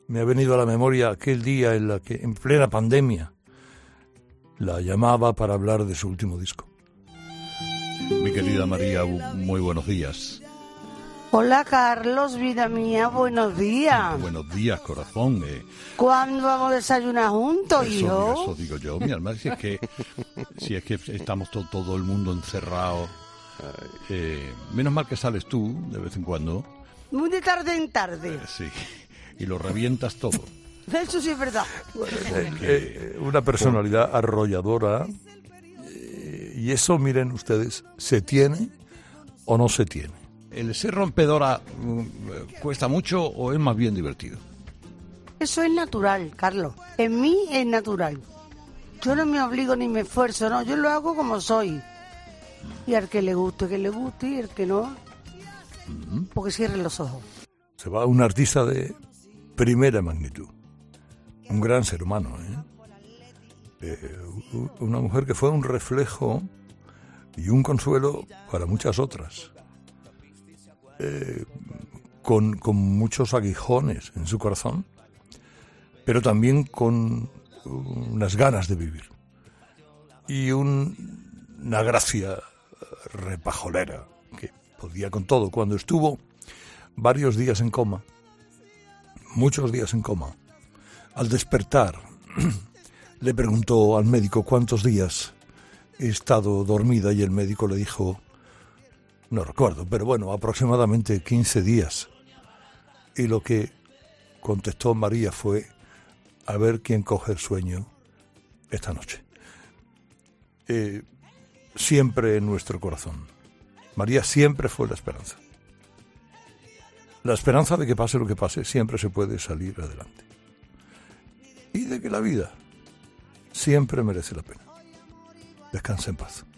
me ha venido a la memoria aquel día en la que, en plena pandemia, la llamaba para hablar de su último disco. Mi querida María, muy buenos días. Hola Carlos, vida mía, buenos días. Buenos días, corazón. ¿Cuándo vamos a desayunar juntos, hijo? Eso digo yo, mi alma. Si es que estamos todo el mundo encerrado. Menos mal que sales tú de vez en cuando. Muy de tarde en tarde. Sí, y lo revientas todo. Eso sí es verdad. Una personalidad arrolladora. Y eso, miren ustedes, ¿se tiene o no se tiene? ¿El ser rompedora cuesta mucho o es más bien divertido? Eso es natural, Carlos. En mí es natural. Yo no me obligo ni me esfuerzo, no. Yo lo hago como soy. Y al que le guste, y al que no, porque cierre los ojos. Se va un artista de primera magnitud. Un gran ser humano, una mujer que fue un reflejo y un consuelo para muchas otras. Con muchos aguijones en su corazón, pero también con unas ganas de vivir y una gracia repajolera que podía con todo. Cuando estuvo varios días en coma, muchos días en coma, al despertar le preguntó al médico cuántos días he estado dormida y el médico le dijo, no recuerdo, pero bueno, aproximadamente 15 días. Y lo que contestó María fue, a ver quién coge el sueño esta noche. Siempre en nuestro corazón. María siempre fue la esperanza. La esperanza de que pase lo que pase, siempre se puede salir adelante. Y de que la vida siempre merece la pena. Descansa en paz.